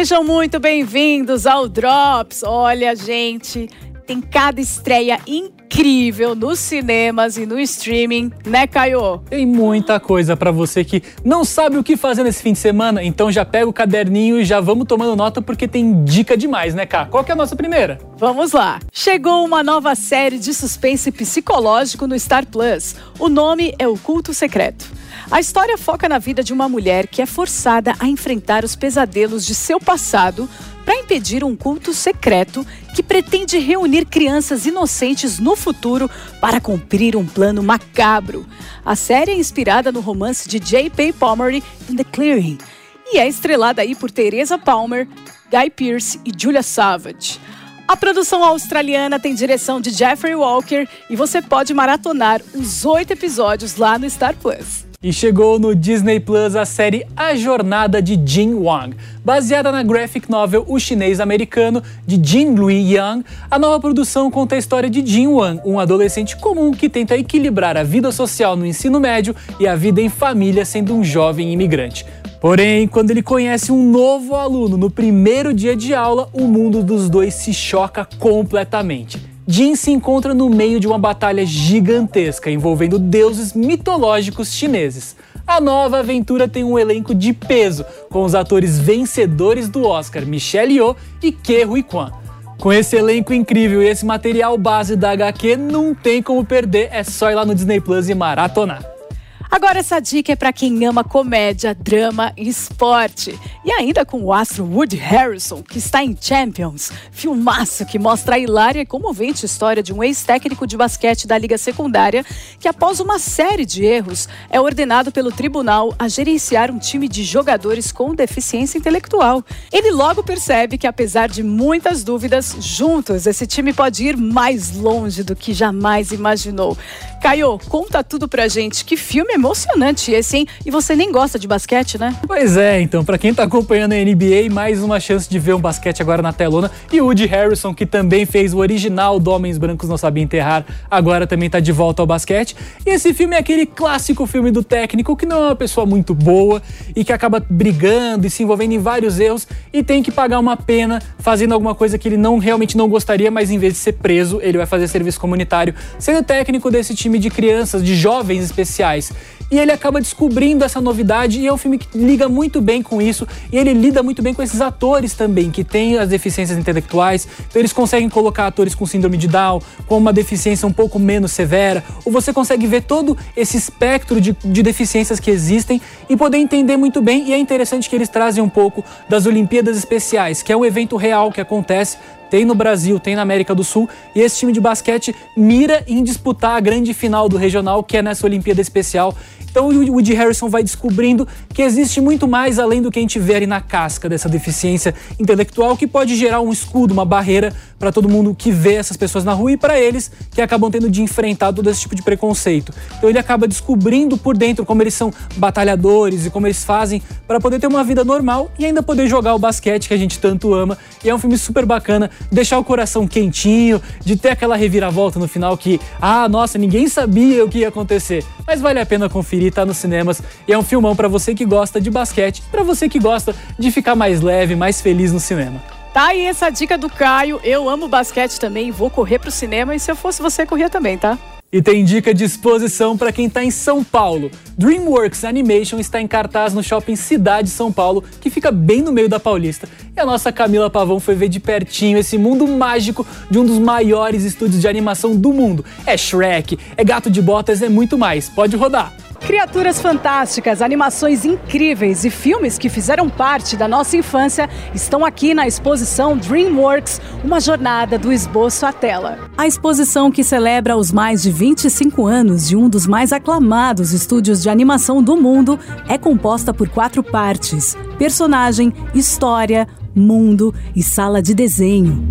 Sejam muito bem-vindos ao Drops. Olha, gente, tem cada estreia incrível nos cinemas e no streaming, né, Caio? Tem muita coisa pra você que não sabe o que fazer nesse fim de semana, então já pega o caderninho e já vamos tomando nota porque tem dica demais, né, Cá? Qual que é a nossa primeira? Vamos lá. Chegou uma nova série de suspense psicológico no Star Plus. O nome é O Culto Secreto. A história foca na vida de uma mulher que é forçada a enfrentar os pesadelos de seu passado para impedir um culto secreto que pretende reunir crianças inocentes no futuro para cumprir um plano macabro. A série é inspirada no romance de J.P. Palmiory in The Clearing e é estrelada aí por Teresa Palmer, Guy Pearce e Julia Savage. A produção australiana tem direção de Jeffrey Walker e você pode maratonar os 8 episódios lá no Star Plus. E chegou no Disney Plus a série A Jornada de Jin Wang. Baseada na graphic novel O Chinês Americano, de Jin Lui Yang, a nova produção conta a história de Jin Wang, um adolescente comum que tenta equilibrar a vida social no ensino médio e a vida em família sendo um jovem imigrante. Porém, quando ele conhece um novo aluno no primeiro dia de aula, o mundo dos dois se choca completamente. Jin se encontra no meio de uma batalha gigantesca envolvendo deuses mitológicos chineses. A nova aventura tem um elenco de peso, com os atores vencedores do Oscar Michelle Yeoh e Ke Huy Quan. Com esse elenco incrível e esse material base da HQ, não tem como perder, é só ir lá no Disney Plus e maratonar. Agora essa dica é para quem ama comédia, drama e esporte. E ainda com o astro Woody Harrelson, que está em Champions, filmaço que mostra a hilária e comovente história de um ex-técnico de basquete da Liga Secundária que, após uma série de erros, é ordenado pelo tribunal a gerenciar um time de jogadores com deficiência intelectual. Ele logo percebe que, apesar de muitas dúvidas, juntos esse time pode ir mais longe do que jamais imaginou. Caio, conta tudo pra gente. Que filme emocionante esse, hein? E você nem gosta de basquete, né? Pois é, então, pra quem tá acompanhando a NBA, mais uma chance de ver um basquete agora na telona. E o Woody Harrelson, que também fez o original do Homens Brancos Não Sabem Enterrar, agora também tá de volta ao basquete. E esse filme é aquele clássico filme do técnico que não é uma pessoa muito boa e que acaba brigando e se envolvendo em vários erros e tem que pagar uma pena fazendo alguma coisa que ele realmente não gostaria, mas em vez de ser preso, ele vai fazer serviço comunitário, sendo técnico desse time de crianças, de jovens especiais. E ele acaba descobrindo essa novidade e é um filme que liga muito bem com isso e ele lida muito bem com esses atores também, que têm as deficiências intelectuais, então eles conseguem colocar atores com síndrome de Down, com uma deficiência um pouco menos severa, ou você consegue ver todo esse espectro de deficiências que existem e poder entender muito bem. E é interessante que eles trazem um pouco das Olimpíadas Especiais, que é um evento real que acontece, tem no Brasil, tem na América do Sul, e esse time de basquete mira em disputar a grande final do regional, que é nessa Olimpíada Especial. Então o Woody Harrelson vai descobrindo que existe muito mais além do que a gente vê ali na casca dessa deficiência intelectual, que pode gerar um escudo, uma barreira para todo mundo que vê essas pessoas na rua e para eles que acabam tendo de enfrentar todo esse tipo de preconceito. Então ele acaba descobrindo por dentro como eles são batalhadores e como eles fazem para poder ter uma vida normal e ainda poder jogar o basquete que a gente tanto ama. E é um filme super bacana, deixar o coração quentinho, de ter aquela reviravolta no final que, nossa, ninguém sabia o que ia acontecer. Mas vale a pena conferir, tá nos cinemas. E é um filmão pra você que gosta de basquete, pra você que gosta de ficar mais leve, mais feliz no cinema. Tá aí essa dica do Caio. Eu amo basquete também, vou correr pro cinema e se eu fosse você, corria também, tá? E tem dica de exposição para quem está em São Paulo. DreamWorks Animation está em cartaz no Shopping Cidade São Paulo, que fica bem no meio da Paulista. E a nossa Camila Pavão foi ver de pertinho esse mundo mágico de um dos maiores estúdios de animação do mundo. É Shrek, é Gato de Botas, é muito mais. Pode rodar! Criaturas fantásticas, animações incríveis e filmes que fizeram parte da nossa infância estão aqui na exposição DreamWorks, uma jornada do esboço à tela. A exposição, que celebra os mais de 25 anos de um dos mais aclamados estúdios de animação do mundo, é composta por 4 partes: personagem, história, mundo e sala de desenho.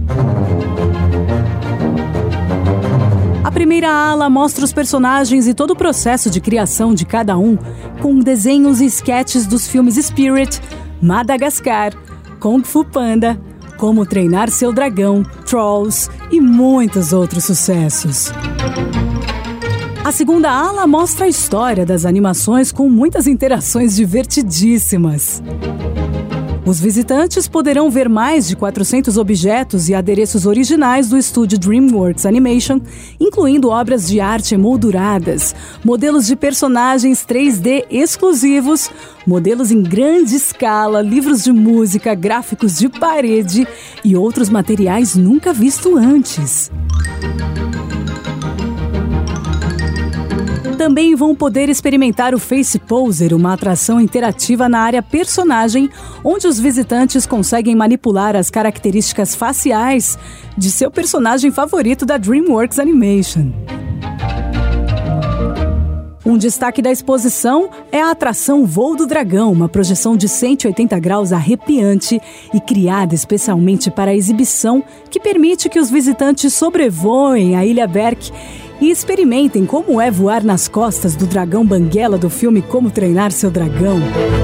A primeira ala mostra os personagens e todo o processo de criação de cada um, com desenhos e sketches dos filmes Spirit, Madagascar, Kung Fu Panda, Como Treinar Seu Dragão, Trolls e muitos outros sucessos. A segunda ala mostra a história das animações com muitas interações divertidíssimas. Os visitantes poderão ver mais de 400 objetos e adereços originais do estúdio DreamWorks Animation, incluindo obras de arte emolduradas, modelos de personagens 3D exclusivos, modelos em grande escala, livros de música, gráficos de parede e outros materiais nunca vistos antes. Também vão poder experimentar o Face Poser, uma atração interativa na área personagem, onde os visitantes conseguem manipular as características faciais de seu personagem favorito da DreamWorks Animation. Um destaque da exposição é a atração Voo do Dragão, uma projeção de 180 graus arrepiante e criada especialmente para a exibição, que permite que os visitantes sobrevoem a Ilha Berk e experimentem como é voar nas costas do dragão banguela do filme Como Treinar Seu Dragão.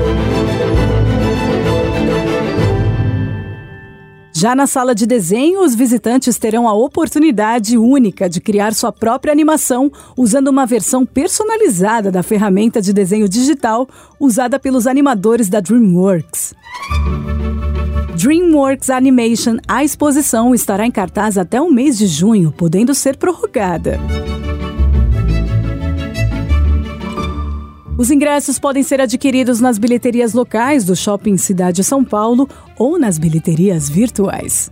Já na sala de desenho, os visitantes terão a oportunidade única de criar sua própria animação usando uma versão personalizada da ferramenta de desenho digital usada pelos animadores da DreamWorks. DreamWorks Animation, a exposição estará em cartaz até o mês de junho, podendo ser prorrogada. Os ingressos podem ser adquiridos nas bilheterias locais do Shopping Cidade São Paulo ou nas bilheterias virtuais.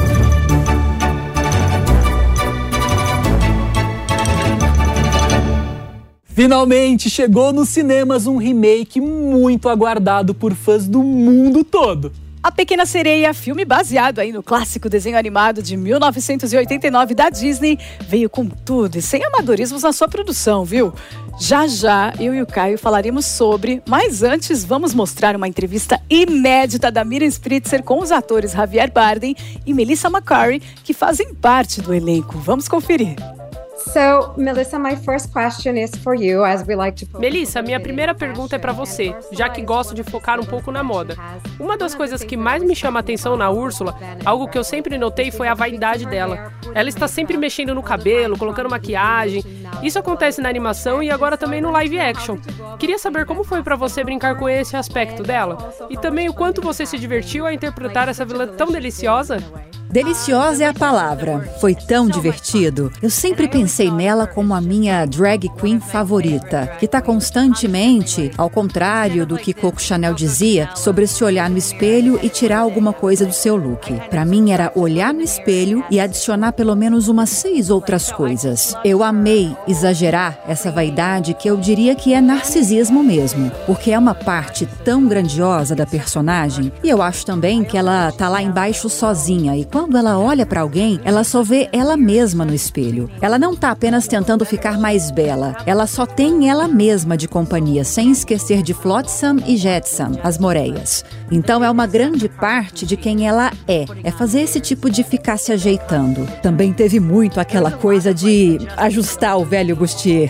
Finalmente chegou nos cinemas um remake muito aguardado por fãs do mundo todo. A Pequena Sereia, filme baseado aí no clássico desenho animado de 1989 da Disney, veio com tudo e sem amadorismos na sua produção, viu? Já já, eu e o Caio falaremos sobre, mas antes vamos mostrar uma entrevista inédita da Miriam Spritzer com os atores Javier Bardem e Melissa McCarthy, que fazem parte do elenco. Vamos conferir. So, Melissa, my first question is for you, as we like to focus. Melissa, minha primeira pergunta é para você, já que gosto de focar um pouco na moda. Uma das coisas que mais me chama a atenção na Úrsula, algo que eu sempre notei, foi a vaidade dela. Ela está sempre mexendo no cabelo, colocando maquiagem. Isso acontece na animação e agora também no live action. Queria saber como foi para você brincar com esse aspecto dela e também o quanto você se divertiu a interpretar essa vilã tão deliciosa. Deliciosa é a palavra. Foi tão divertido. Eu sempre pensei nela como a minha drag queen favorita, que está constantemente, ao contrário do que Coco Chanel dizia, sobre se olhar no espelho e tirar alguma coisa do seu look. Para mim era olhar no espelho e adicionar pelo menos umas 6 outras coisas. Eu amei exagerar essa vaidade que eu diria que é narcisismo mesmo, porque é uma parte tão grandiosa da personagem e eu acho também que ela tá lá embaixo sozinha e quando ela olha para alguém, ela só vê ela mesma no espelho. Ela não tá apenas tentando ficar mais bela. Ela só tem ela mesma de companhia, sem esquecer de Flotsam e Jetsam, as Moreias. Então é uma grande parte de quem ela é fazer esse tipo de ficar se ajeitando. Também teve muito aquela coisa de ajustar o velho bustier.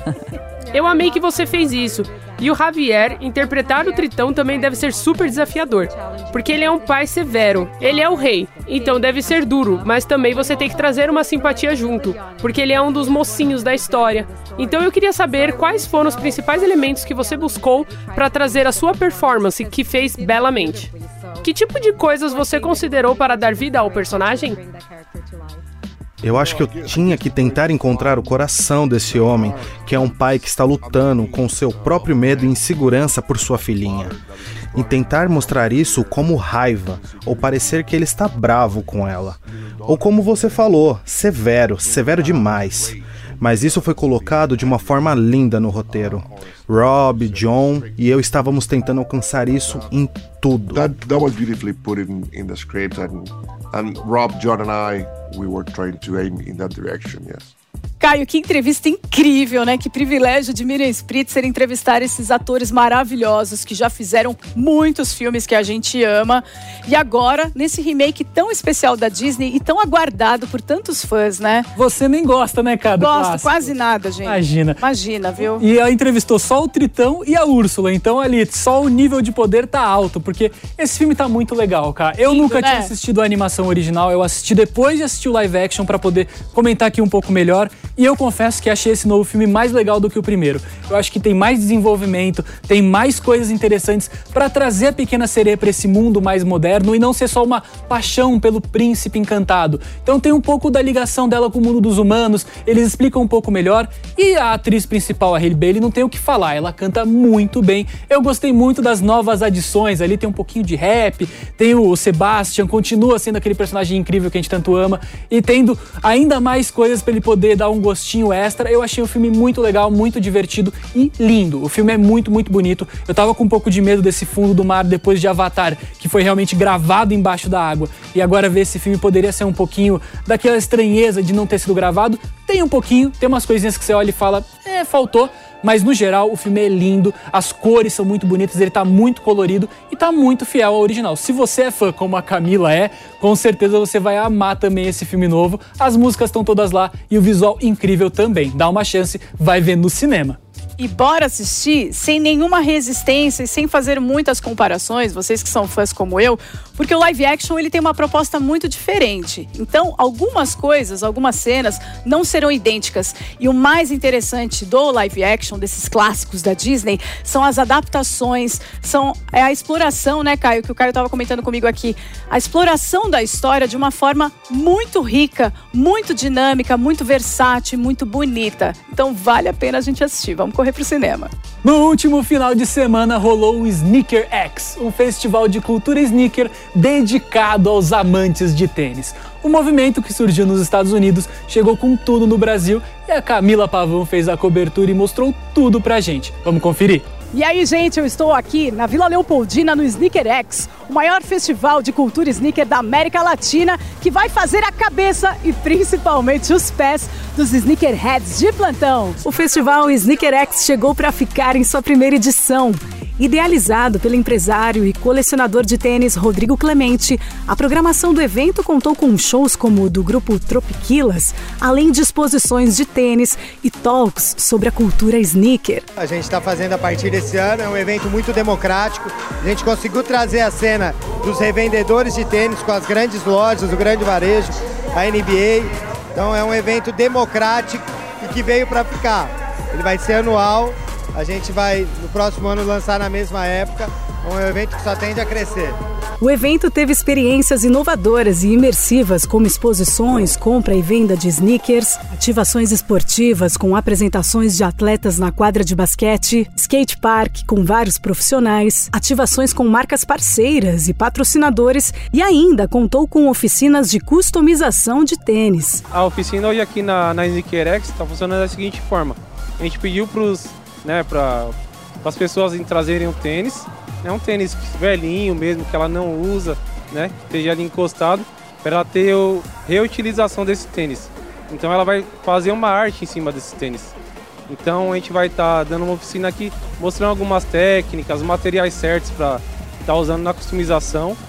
Eu amei que você fez isso. E o Javier, interpretar o Tritão também deve ser super desafiador, porque ele é um pai severo, ele é o rei, então deve ser duro, mas também você tem que trazer uma simpatia junto, porque ele é um dos mocinhos da história. Então eu queria saber quais foram os principais elementos que você buscou para trazer a sua performance, que fez belamente. Que tipo de coisas você considerou para dar vida ao personagem? Eu acho que eu tinha que tentar encontrar o coração desse homem, que é um pai que está lutando com seu próprio medo e insegurança por sua filhinha. E tentar mostrar isso como raiva, ou parecer que ele está bravo com ela. Ou como você falou, severo demais. Mas isso foi colocado de uma forma linda no roteiro. Rob, John e eu estávamos tentando alcançar isso em tudo. That was beautifully put in the script, and Rob, John and I, we were trying to aim in that direction, yes. Caio, que entrevista incrível, né? Que privilégio de Miriam Spritzer entrevistar esses atores maravilhosos que já fizeram muitos filmes que a gente ama. E agora, nesse remake tão especial da Disney e tão aguardado por tantos fãs, né? Você nem gosta, né, cara? Gosto, quase nada, gente. Imagina, viu? E ela entrevistou só o Tritão e a Úrsula, então ali, só o nível de poder tá alto, porque esse filme tá muito legal, cara. Eu nunca tinha assistido a animação original, eu assisti depois de assistir o live action pra poder comentar aqui um pouco melhor. E eu confesso que achei esse novo filme mais legal do que o primeiro. Eu acho que tem mais desenvolvimento, tem mais coisas interessantes para trazer a Pequena Sereia para esse mundo mais moderno e não ser só uma paixão pelo príncipe encantado. Então tem um pouco da ligação dela com o mundo dos humanos, eles explicam um pouco melhor. E a atriz principal, a Halle Bailey, não tem o que falar, ela canta muito bem. Eu gostei muito das novas adições, ali tem um pouquinho de rap, tem o Sebastian, continua sendo aquele personagem incrível que a gente tanto ama, e tendo ainda mais coisas para ele poder dar um gostinho extra. Eu achei o filme muito legal, muito divertido e lindo. O filme é muito, muito bonito. Eu tava com um pouco de medo desse fundo do mar depois de Avatar, que foi realmente gravado embaixo da água, e agora ver esse filme poderia ser um pouquinho daquela estranheza de não ter sido gravado. Tem um pouquinho, tem umas coisinhas que você olha e fala, faltou. Mas no geral o filme é lindo, as cores são muito bonitas, ele tá muito colorido e tá muito fiel ao original. Se você é fã como a Camila com certeza você vai amar também esse filme novo. As músicas estão todas lá e o visual incrível também. Dá uma chance, vai ver no cinema. E bora assistir sem nenhuma resistência e sem fazer muitas comparações, vocês que são fãs como eu, porque o live action ele tem uma proposta muito diferente. Então, algumas coisas, algumas cenas não serão idênticas. E o mais interessante do live action, desses clássicos da Disney, são as adaptações, é a exploração, né, Caio, que o Caio estava comentando comigo aqui, a exploração da história de uma forma muito rica, muito dinâmica, muito versátil, muito bonita. Então, vale a pena a gente assistir. Vamos correr pro cinema. No último final de semana rolou o Sneaker X, um festival de cultura sneaker dedicado aos amantes de tênis. O movimento que surgiu nos Estados Unidos chegou com tudo no Brasil e a Camila Pavão fez a cobertura e mostrou tudo pra gente. Vamos conferir? E aí, gente, eu estou aqui na Vila Leopoldina, no Sneaker X, o maior festival de cultura sneaker da América Latina, que vai fazer a cabeça e principalmente os pés dos sneakerheads de plantão. O festival Sneaker X chegou para ficar em sua primeira edição. Idealizado pelo empresário e colecionador de tênis Rodrigo Clemente, a programação do evento contou com shows como o do grupo Tropiquilas, além de exposições de tênis e talks sobre a cultura sneaker. A gente está fazendo a partir desse ano, é um evento muito democrático. A gente conseguiu trazer a cena dos revendedores de tênis com as grandes lojas, o grande varejo, a NBA. Então é um evento democrático e que veio para ficar. Ele vai ser anual. A gente vai, no próximo ano, lançar na mesma época. É um evento que só tende a crescer. O evento teve experiências inovadoras e imersivas, como exposições, compra e venda de sneakers, ativações esportivas com apresentações de atletas na quadra de basquete, skate park com vários profissionais, ativações com marcas parceiras e patrocinadores e ainda contou com oficinas de customização de tênis. A oficina hoje aqui na Sneaker X está funcionando da seguinte forma. A gente pediu para as pessoas trazerem um tênis, um tênis velhinho mesmo, que ela não usa, né, que esteja ali encostado, para ela ter a reutilização desse tênis. Então ela vai fazer uma arte em cima desse tênis. Então a gente vai estar dando uma oficina aqui, mostrando algumas técnicas, materiais certos para estar usando na customização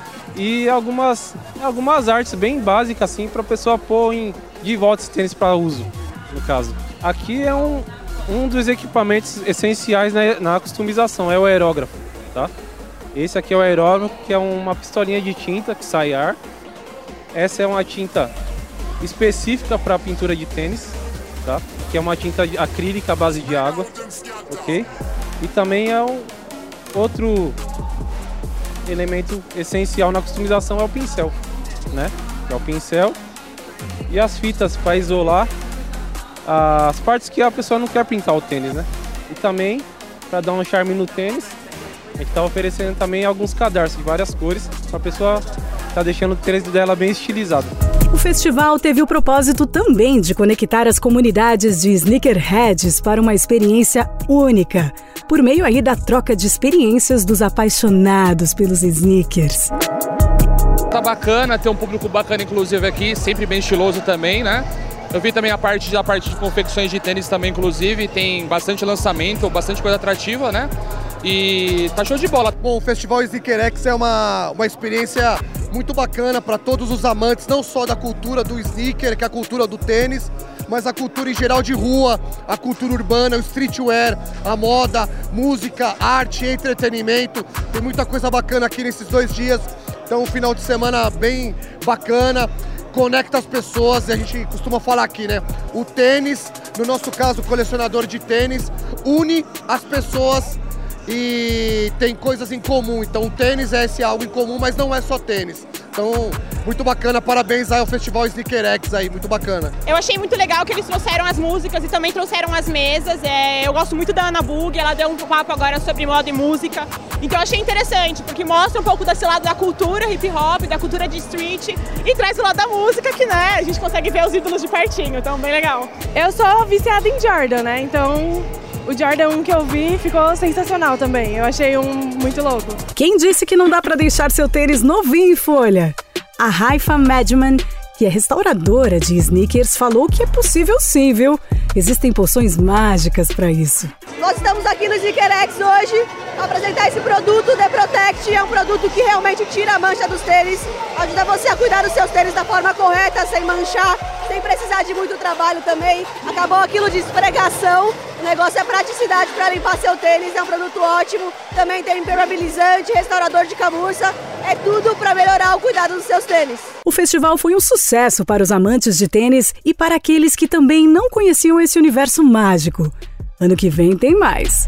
e algumas artes bem básicas assim, para a pessoa pôr de volta esse tênis para uso, no caso. Aqui é um dos equipamentos essenciais na customização, é o aerógrafo, tá? Esse aqui é o aerógrafo, que é uma pistolinha de tinta que sai ar. Essa é uma tinta específica para pintura de tênis, tá? Que é uma tinta acrílica à base de água, ok? E também é outro elemento essencial na customização é o pincel, né? Que é o pincel e as fitas para isolar as partes que a pessoa não quer pintar o tênis, né? E também, para dar um charme no tênis, a gente está oferecendo também alguns cadarços de várias cores, para a pessoa estar deixando o tênis dela bem estilizado. O festival teve o propósito também de conectar as comunidades de sneakerheads para uma experiência única, por meio aí da troca de experiências dos apaixonados pelos sneakers. Tá bacana, ter um público bacana inclusive aqui, sempre bem estiloso também, né? Eu vi também a parte de confecções de tênis também, inclusive, tem bastante lançamento, bastante coisa atrativa, né? E tá show de bola. Bom, o Festival Sneaker X é uma experiência muito bacana para todos os amantes, não só da cultura do sneaker, que é a cultura do tênis, mas a cultura em geral de rua, a cultura urbana, o streetwear, a moda, música, arte, entretenimento. Tem muita coisa bacana aqui nesses 2 dias. Então, um final de semana bem bacana. conecta as pessoas, e a gente costuma falar aqui, né? O tênis, no nosso caso, o colecionador de tênis, une as pessoas e tem coisas em comum. Então o tênis é esse algo em comum, mas não é só tênis. Então, muito bacana, parabéns aí ao Festival SneakerX aí, muito bacana. Eu achei muito legal que eles trouxeram as músicas e também trouxeram as mesas. Eu gosto muito da Ana Bug, ela deu um papo agora sobre moda e música. Então eu achei interessante, porque mostra um pouco desse lado da cultura hip hop, da cultura de street, e traz o lado da música que, né, a gente consegue ver os ídolos de pertinho, então bem legal. Eu sou viciada em Jordan, né, então o Jordan 1 que eu vi ficou sensacional também, eu achei muito louco. Quem disse que não dá pra deixar seu tênis novinho em folha? A Haifa Madman, que é restauradora de sneakers, falou que é possível sim, viu? Existem poções mágicas pra isso. Nós estamos aqui no SneakerX hoje para apresentar esse produto, The Protect. É um produto que realmente tira a mancha dos tênis, ajuda você a cuidar dos seus tênis da forma correta, sem manchar, sem precisar de muito trabalho também. Acabou aquilo de esfregação, o negócio é praticidade para limpar seu tênis, é um produto ótimo. Também tem impermeabilizante, restaurador de camurça, é tudo para melhorar o cuidado dos seus tênis. O festival foi um sucesso para os amantes de tênis e para aqueles que também não conheciam esse universo mágico. Ano que vem tem mais.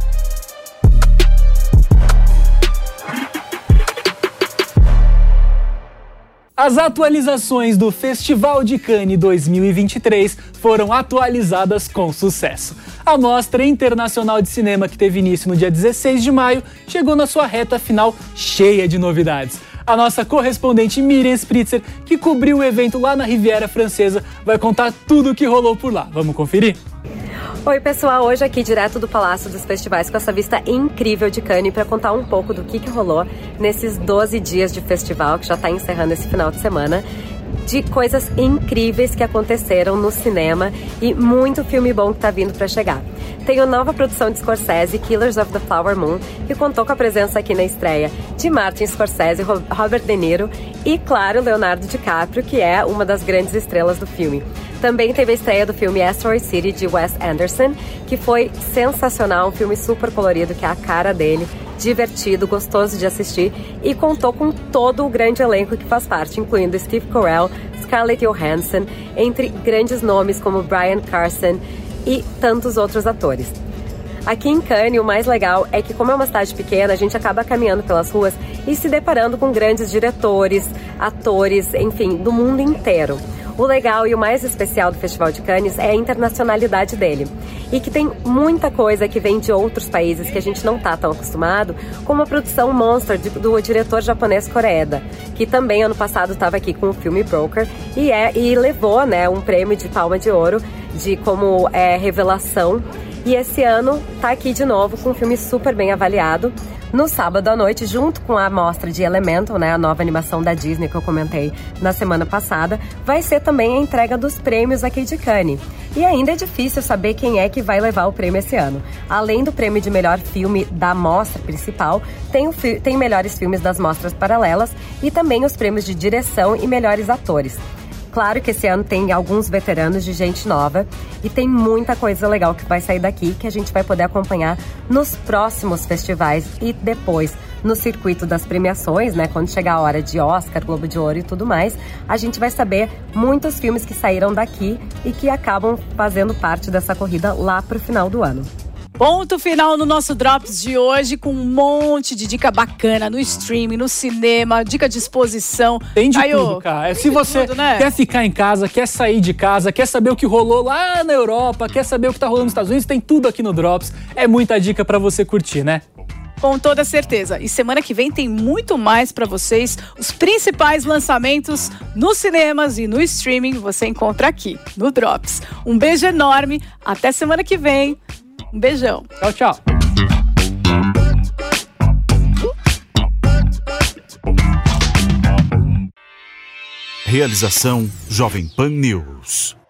As atualizações do Festival de Cannes 2023 foram atualizadas com sucesso. A Mostra Internacional de Cinema, que teve início no dia 16 de maio, chegou na sua reta final cheia de novidades. A nossa correspondente Miriam Spritzer, que cobriu o evento lá na Riviera Francesa, vai contar tudo o que rolou por lá. Vamos conferir? Oi pessoal, hoje aqui direto do Palácio dos Festivais com essa vista incrível de Cannes para contar um pouco do que rolou nesses 12 dias de festival que já está encerrando esse final de semana, de coisas incríveis que aconteceram no cinema e muito filme bom que tá vindo para chegar. Tem a nova produção de Scorsese, Killers of the Flower Moon, que contou com a presença aqui na estreia de Martin Scorsese, Robert De Niro e, claro, Leonardo DiCaprio, que é uma das grandes estrelas do filme. Também teve a estreia do filme Asteroid City, de Wes Anderson, que foi sensacional, um filme super colorido, que é a cara dele, divertido, gostoso de assistir e contou com todo o grande elenco que faz parte, incluindo Steve Carell, Scarlett Johansson, entre grandes nomes como Bryan Cranston e tantos outros atores. Aqui em Cannes, o mais legal é que, como é uma cidade pequena, a gente acaba caminhando pelas ruas e se deparando com grandes diretores, atores, enfim, do mundo inteiro. O legal e o mais especial do Festival de Cannes é a internacionalidade dele. E que tem muita coisa que vem de outros países que a gente não tá tão acostumado, como a produção Monster do diretor japonês Koreeda, que também ano passado estava aqui com o filme Broker e levou, né, um prêmio de Palma de Ouro como revelação. E esse ano tá aqui de novo com um filme super bem avaliado. No sábado à noite, junto com a mostra de Elemental, né, a nova animação da Disney que eu comentei na semana passada, vai ser também a entrega dos prêmios aqui de Cannes. E ainda é difícil saber quem é que vai levar o prêmio esse ano. Além do prêmio de melhor filme da mostra principal, tem melhores filmes das mostras paralelas e também os prêmios de direção e melhores atores. Claro que esse ano tem alguns veteranos de gente nova e tem muita coisa legal que vai sair daqui que a gente vai poder acompanhar nos próximos festivais e depois no circuito das premiações, né? Quando chegar a hora de Oscar, Globo de Ouro e tudo mais, a gente vai saber muitos filmes que saíram daqui e que acabam fazendo parte dessa corrida lá pro final do ano. Ponto final no nosso Drops de hoje, com um monte de dica bacana no streaming, no cinema, dica de exposição. Tem de tudo, cara. Se você quer ficar em casa, quer sair de casa, quer saber o que rolou lá na Europa, quer saber o que tá rolando nos Estados Unidos, tem tudo aqui no Drops. É muita dica pra você curtir, né? Com toda certeza. E semana que vem tem muito mais pra vocês. Os principais lançamentos nos cinemas e no streaming você encontra aqui no Drops. Um beijo enorme. Até semana que vem. Um beijão. Tchau, tchau. Realização Jovem Pan News.